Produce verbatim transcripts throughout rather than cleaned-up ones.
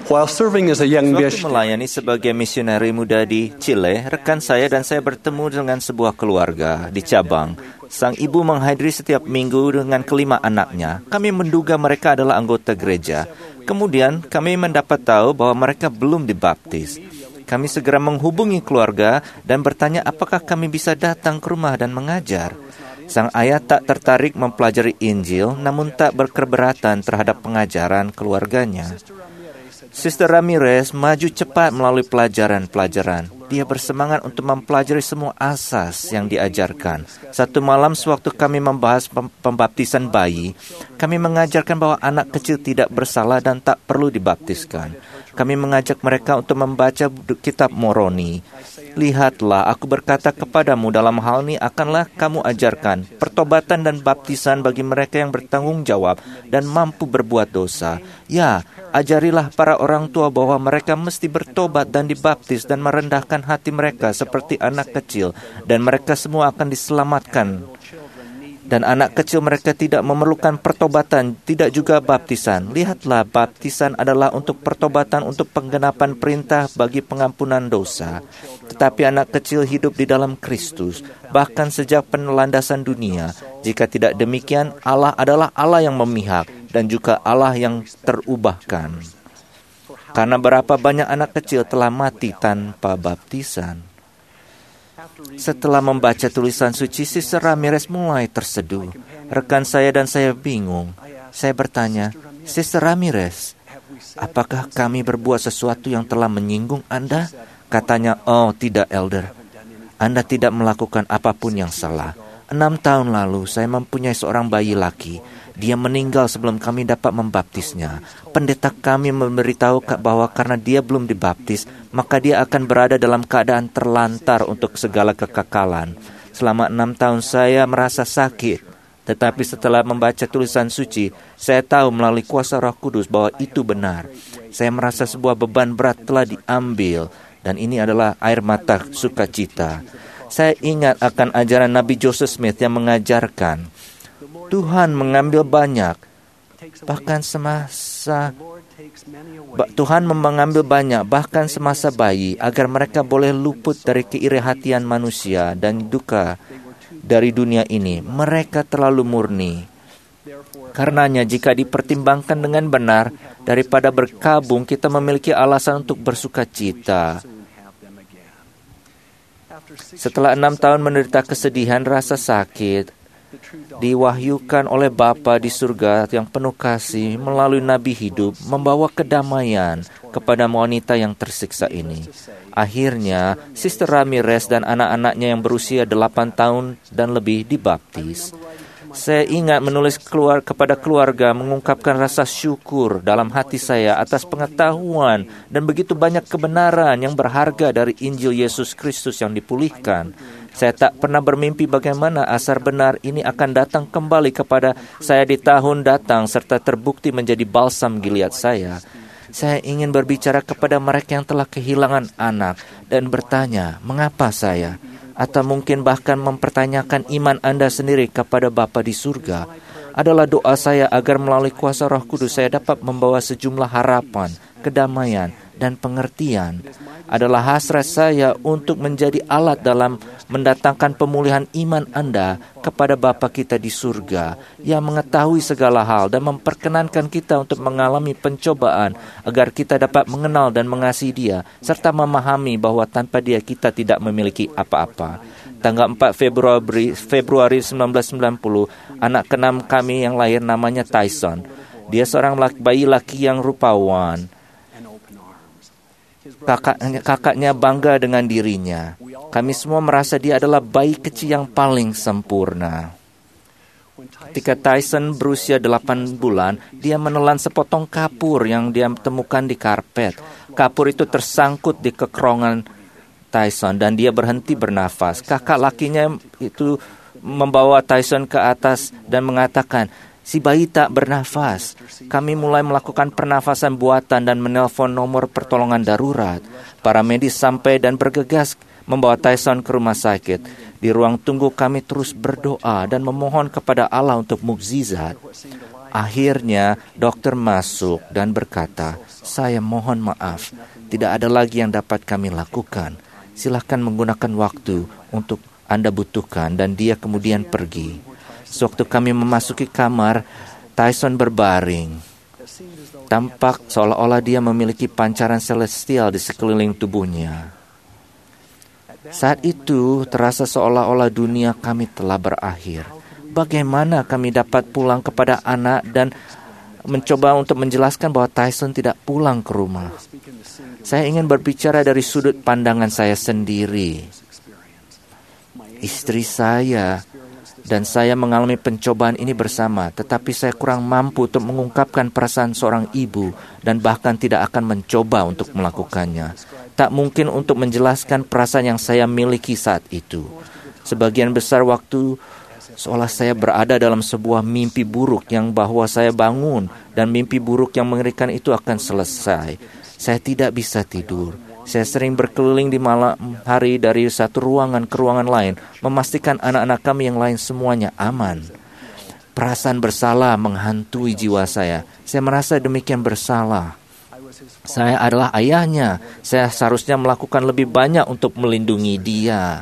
While serving as a young Waktu mission, melayani sebagai misioneri muda di Chile, rekan saya dan saya bertemu dengan sebuah keluarga di cabang. Sang ibu menghadiri setiap minggu dengan kelima anaknya. Kami menduga mereka adalah anggota gereja. Kemudian kami mendapat tahu bahwa mereka belum dibaptis. Kami segera menghubungi keluarga dan bertanya apakah kami bisa datang ke rumah dan mengajar. Sang ayah tak tertarik mempelajari Injil, namun tak berkeberatan terhadap pengajaran keluarganya. Sister Ramirez maju cepat melalui pelajaran-pelajaran. Dia bersemangat untuk mempelajari semua asas yang diajarkan. Satu malam sewaktu kami membahas pembaptisan bayi, kami mengajarkan bahwa anak kecil tidak bersalah dan tak perlu dibaptiskan. Kami mengajak mereka untuk membaca kitab Moroni. Lihatlah, aku berkata kepadamu, dalam hal ini akanlah kamu ajarkan pertobatan dan baptisan bagi mereka yang bertanggung jawab dan mampu berbuat dosa. Ya, ajarilah para orang tua bahwa mereka mesti bertobat dan dibaptis dan merendahkan hati mereka seperti anak kecil, dan mereka semua akan diselamatkan. Dan anak kecil mereka tidak memerlukan pertobatan, tidak juga baptisan. Lihatlah, baptisan adalah untuk pertobatan, untuk penggenapan perintah bagi pengampunan dosa. Tetapi anak kecil hidup di dalam Kristus, bahkan sejak penelandasan dunia. Jika tidak demikian, Allah adalah Allah yang memihak dan juga Allah yang terubahkan. Karena berapa banyak anak kecil telah mati tanpa baptisan. Setelah membaca tulisan suci, Sister Ramirez mulai terseduh. Rekan saya dan saya bingung. Saya bertanya, Sister Ramirez, apakah kami berbuat sesuatu yang telah menyinggung Anda? Katanya, oh tidak, Elder. Anda tidak melakukan apapun yang salah. Enam tahun lalu, saya mempunyai seorang bayi laki. Dia meninggal sebelum kami dapat membaptisnya. Pendeta kami memberitahu bahwa karena dia belum dibaptis, maka dia akan berada dalam keadaan terlantar untuk segala kekekalan. Selama enam tahun saya merasa sakit. Tetapi setelah membaca tulisan suci, saya tahu melalui kuasa Roh Kudus bahwa itu benar. Saya merasa sebuah beban berat telah diambil, dan ini adalah air mata sukacita. Saya ingat akan ajaran Nabi Joseph Smith yang mengajarkan, Tuhan mengambil banyak, bahkan semasa Tuhan mengambil banyak, bahkan semasa bayi, agar mereka boleh luput dari keirihatian manusia dan duka dari dunia ini. Mereka terlalu murni. Karenanya, jika dipertimbangkan dengan benar, daripada berkabung, kita memiliki alasan untuk bersuka cita. Setelah enam tahun menderita kesedihan, rasa sakit, diwahyukan oleh Bapa di surga yang penuh kasih melalui Nabi hidup membawa kedamaian kepada wanita yang tersiksa ini. Akhirnya, Sister Ramirez dan anak-anaknya yang berusia delapan tahun dan lebih dibaptis. Saya ingat menulis keluar kepada keluarga, mengungkapkan rasa syukur dalam hati saya atas pengetahuan dan begitu banyak kebenaran yang berharga dari Injil Yesus Kristus yang dipulihkan. Saya tak pernah bermimpi bagaimana asar benar ini akan datang kembali kepada saya di tahun datang serta terbukti menjadi balsam Gilead saya. Saya ingin berbicara kepada mereka yang telah kehilangan anak dan bertanya, mengapa saya? Atau mungkin bahkan mempertanyakan iman Anda sendiri kepada Bapa di surga. Adalah doa saya agar melalui kuasa Roh Kudus saya dapat membawa sejumlah harapan, kedamaian, dan pengertian. Adalah hasrat saya untuk menjadi alat dalam mendatangkan pemulihan iman Anda kepada Bapa kita di surga yang mengetahui segala hal dan memperkenankan kita untuk mengalami pencobaan agar kita dapat mengenal dan mengasihi Dia serta memahami bahwa tanpa Dia kita tidak memiliki apa-apa. Tanggal empat Februari, Februari seribu sembilan ratus sembilan puluh, anak keenam kami yang lahir namanya Tyson. Dia seorang laki, bayi laki yang rupawan. Kakaknya, kakaknya bangga dengan dirinya. Kami semua merasa dia adalah bayi kecil yang paling sempurna. Ketika Tyson berusia delapan bulan, dia menelan sepotong kapur yang dia temukan di karpet. Kapur itu tersangkut di kekerongan Tyson dan dia berhenti bernafas. Kakak lakinya itu membawa Tyson ke atas dan mengatakan, si bayi tak bernafas. Kami mulai melakukan pernafasan buatan dan menelpon nomor pertolongan darurat. Para medis sampai dan bergegas membawa Tyson ke rumah sakit. Di ruang tunggu kami terus berdoa dan memohon kepada Allah untuk mukjizat. Akhirnya dokter masuk dan berkata, "Saya mohon maaf, tidak ada lagi yang dapat kami lakukan. Silakan menggunakan waktu untuk Anda butuhkan," dan dia kemudian pergi. Sewaktu kami memasuki kamar, Tyson berbaring. Tampak seolah-olah dia memiliki pancaran celestial di sekeliling tubuhnya. Saat itu terasa seolah-olah dunia kami telah berakhir. Bagaimana kami dapat pulang kepada anak dan mencoba untuk menjelaskan bahwa Tyson tidak pulang ke rumah? Saya ingin berbicara dari sudut pandangan saya sendiri. Istri saya dan saya mengalami pencobaan ini bersama, tetapi saya kurang mampu untuk mengungkapkan perasaan seorang ibu dan bahkan tidak akan mencoba untuk melakukannya. Tak mungkin untuk menjelaskan perasaan yang saya miliki saat itu. Sebagian besar waktu seolah saya berada dalam sebuah mimpi buruk yang bahwa saya bangun dan mimpi buruk yang mengerikan itu akan selesai. Saya tidak bisa tidur. Saya sering berkeliling di malam hari dari satu ruangan ke ruangan lain, memastikan anak-anak kami yang lain semuanya aman. Perasaan bersalah menghantui jiwa saya. Saya merasa demikian bersalah. Saya adalah ayahnya. Saya seharusnya melakukan lebih banyak untuk melindungi dia.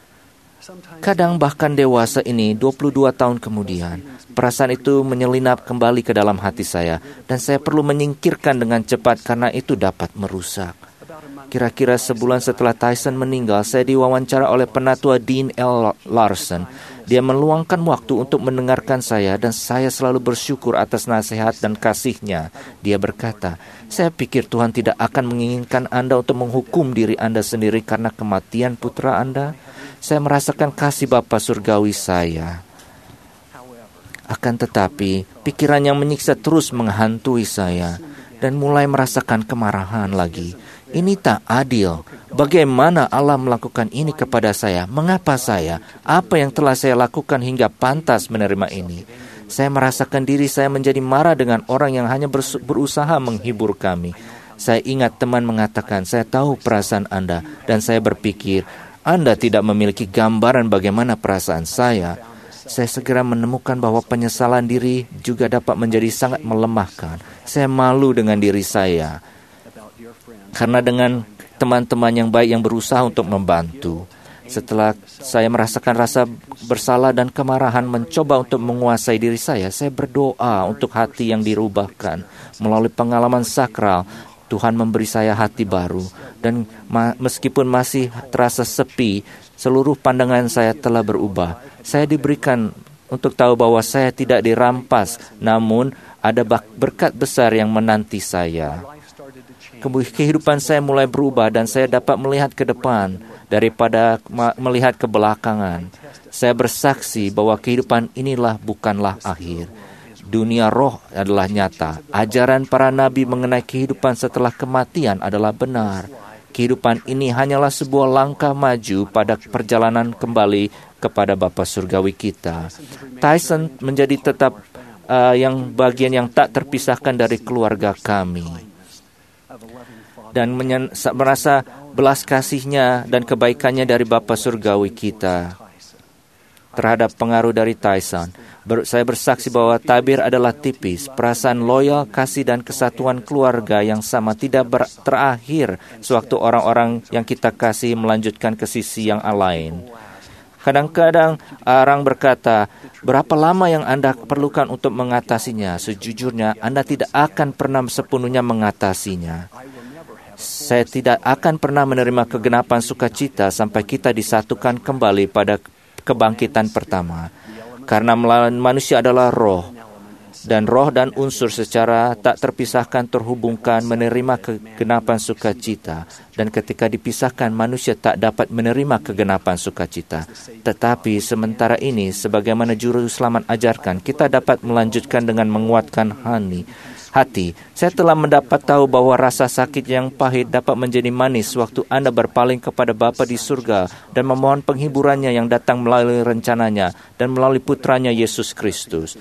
Kadang bahkan dewasa ini, dua puluh dua tahun kemudian, perasaan itu menyelinap kembali ke dalam hati saya, dan saya perlu menyingkirkan dengan cepat karena itu dapat merusak. Kira-kira sebulan setelah Tyson meninggal, saya diwawancara oleh penatua Dean L. Larson. Dia meluangkan waktu untuk mendengarkan saya dan saya selalu bersyukur atas nasihat dan kasihnya. Dia berkata, "Saya pikir Tuhan tidak akan menginginkan Anda untuk menghukum diri Anda sendiri karena kematian putra Anda. Saya merasakan kasih Bapa Surgawi saya. Akan tetapi, pikiran yang menyiksa terus menghantui saya dan mulai merasakan kemarahan lagi. Ini tak adil. Bagaimana Allah melakukan ini kepada saya? Mengapa saya? Apa yang telah saya lakukan hingga pantas menerima ini? Saya merasakan diri saya menjadi marah dengan orang yang hanya berusaha menghibur kami. Saya ingat teman mengatakan, saya tahu perasaan Anda, dan saya berpikir, Anda tidak memiliki gambaran bagaimana perasaan saya. Saya segera menemukan bahwa penyesalan diri juga dapat menjadi sangat melemahkan. Saya malu dengan diri saya. Karena dengan teman-teman yang baik yang berusaha untuk membantu. Setelah saya merasakan rasa bersalah dan kemarahan mencoba untuk menguasai diri saya, saya berdoa untuk hati yang dirubahkan. Melalui pengalaman sakral, Tuhan memberi saya hati baru. Dan ma- meskipun masih terasa sepi, seluruh pandangan saya telah berubah. Saya diberikan untuk tahu bahwa saya tidak dirampas, namun ada berkat besar yang menanti saya. Kehidupan saya mulai berubah dan saya dapat melihat ke depan daripada melihat ke belakangan. Saya bersaksi bahwa kehidupan inilah bukanlah akhir. Dunia roh adalah nyata. Ajaran para nabi mengenai kehidupan setelah kematian adalah benar. Kehidupan ini hanyalah sebuah langkah maju pada perjalanan kembali kepada Bapa Surgawi kita. Tyson menjadi tetap uh, yang bagian yang tak terpisahkan dari keluarga kami. Dan menyen- merasa belas kasihnya dan kebaikannya dari Bapa Surgawi kita terhadap pengaruh dari Tyson. Ber- saya bersaksi bahwa tabir adalah tipis. Perasaan loyal, kasih dan kesatuan keluarga yang sama tidak ber- terakhir sewaktu orang-orang yang kita kasih melanjutkan ke sisi yang lain. Kadang-kadang orang berkata, berapa lama yang Anda perlukan untuk mengatasinya? Sejujurnya, Anda tidak akan pernah sepenuhnya mengatasinya. Saya tidak akan pernah menerima kegenapan sukacita sampai kita disatukan kembali pada kebangkitan pertama. Karena manusia adalah roh, dan roh dan unsur secara tak terpisahkan terhubungkan menerima kegenapan sukacita. Dan ketika dipisahkan, manusia tak dapat menerima kegenapan sukacita. Tetapi sementara ini, sebagaimana juru selamat ajarkan, kita dapat melanjutkan dengan menguatkan hati. Hati, saya telah mendapat tahu bahwa rasa sakit yang pahit dapat menjadi manis waktu Anda berpaling kepada Bapa di surga dan memohon penghiburannya yang datang melalui rencananya dan melalui putranya Yesus Kristus.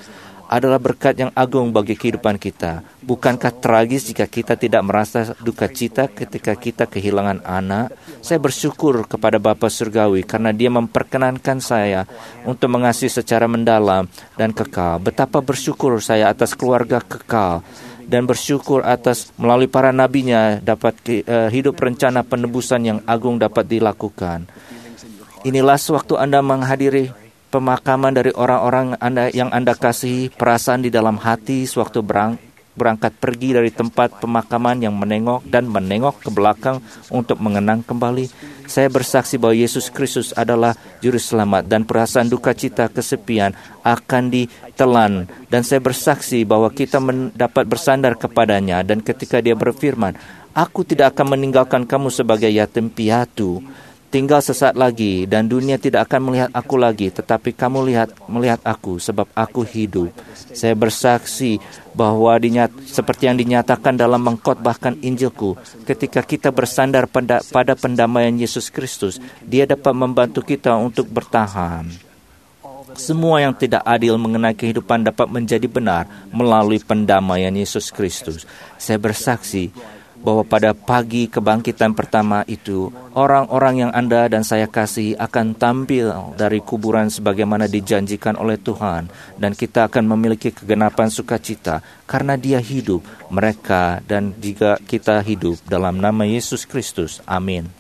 adalah berkat yang agung bagi kehidupan kita. Bukankah tragis jika kita tidak merasa duka cita ketika kita kehilangan anak? Saya bersyukur kepada Bapa Surgawi karena Dia memperkenankan saya untuk mengasihi secara mendalam dan kekal. Betapa bersyukur saya atas keluarga kekal dan bersyukur atas melalui para nabinya dapat uh, hidup rencana penebusan yang agung dapat dilakukan. Inilah sewaktu Anda menghadiri pemakaman dari orang-orang anda yang Anda kasihi, perasaan di dalam hati sewaktu berang, berangkat pergi dari tempat pemakaman yang menengok dan menengok ke belakang untuk mengenang kembali. Saya bersaksi bahwa Yesus Kristus adalah Juru Selamat dan perasaan duka cita kesepian akan ditelan. Dan saya bersaksi bahwa kita dapat bersandar kepadanya dan ketika Dia berfirman, "Aku tidak akan meninggalkan kamu sebagai yatim piatu. Tinggal sesaat lagi dan dunia tidak akan melihat aku lagi, tetapi kamu lihat melihat aku sebab aku hidup." Saya bersaksi bahwa dinyat, seperti yang dinyatakan dalam mengkhotbahkan Injilku, ketika kita bersandar pada, pada pendamaian Yesus Kristus, Dia dapat membantu kita untuk bertahan. Semua yang tidak adil mengenai kehidupan dapat menjadi benar melalui pendamaian Yesus Kristus. Saya bersaksi bahwa pada pagi kebangkitan pertama itu, orang-orang yang Anda dan saya kasihi akan tampil dari kuburan sebagaimana dijanjikan oleh Tuhan. Dan kita akan memiliki kegenapan sukacita karena Dia hidup, mereka dan juga kita hidup dalam nama Yesus Kristus. Amin.